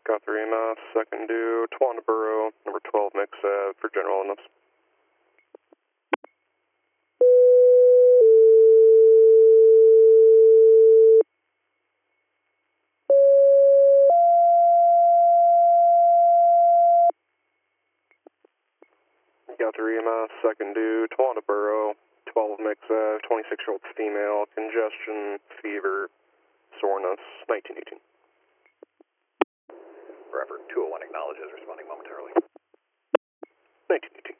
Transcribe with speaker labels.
Speaker 1: Got 3 EMS, second due, Tawandaburo, number 12 mix for general illness. Got 3 EMS, second due, Tawandaburo, 12 mix 26-year-old female, congestion, fever, soreness, 1918.
Speaker 2: Forever 201 acknowledges responding momentarily.
Speaker 1: 1918.